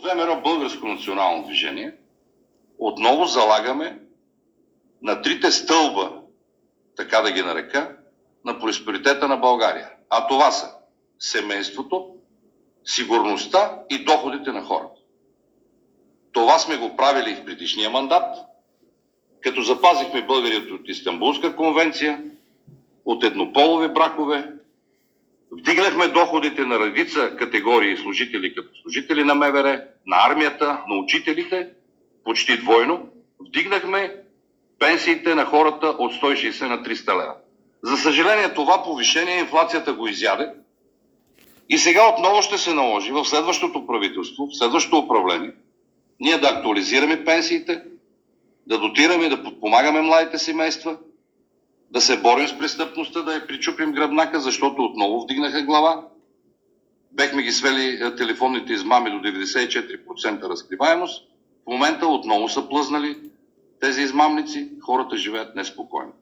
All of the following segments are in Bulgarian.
ВМРО Българско национално движение отново залагаме на трите стълба, така да ги нарека, на просперитета на България. А това са семейството, сигурността и доходите на хората. Това сме го правили и в предишния мандат, като запазихме българите от Истанбулска конвенция, от еднополови бракове, вдигнахме доходите на редица категории служители, като служители на МВР, на армията, на учителите, почти двойно. Вдигнахме пенсиите на хората от 160 на 300 лева. За съжаление, това повишение инфлацията го изяде и сега отново ще се наложи в следващото правителство, в следващото управление, ние да актуализираме пенсиите, да дотираме, да подпомагаме младите семейства, да се борим с престъпността, да я причупим гръбнака, защото отново вдигнаха глава. Бехме ги свели телефонните измами до 94% разкриваемост. В момента отново са плъзнали тези измамници, хората живеят неспокойно.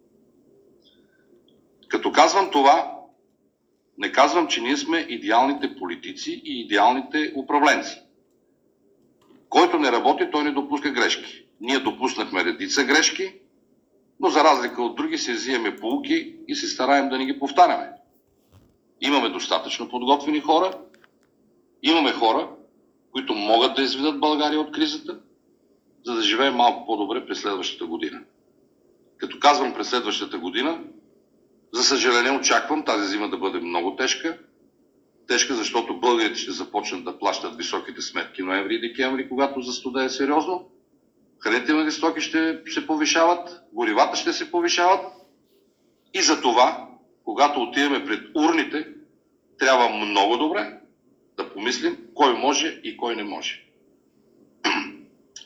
Като казвам това, не казвам, че ние сме идеалните политици и идеалните управленци. Който не работи, той не допуска грешки. Ние допуснахме редица грешки, но за разлика от други се взимаме поуки и се стараем да не ги повтаряме. Имаме достатъчно подготвени хора, имаме хора, които могат да изведат България от кризата, за да живеем малко по-добре през следващата година. Като казвам през следващата година, за съжаление очаквам тази зима да бъде много тежка. Тежка, защото българите ще започнат да плащат високите сметки ноември и декември, когато за студа е сериозно. Хранителните стоки ще се повишават, горивата ще се повишават и за това, когато отиваме пред урните, трябва много добре да помислим кой може и кой не може.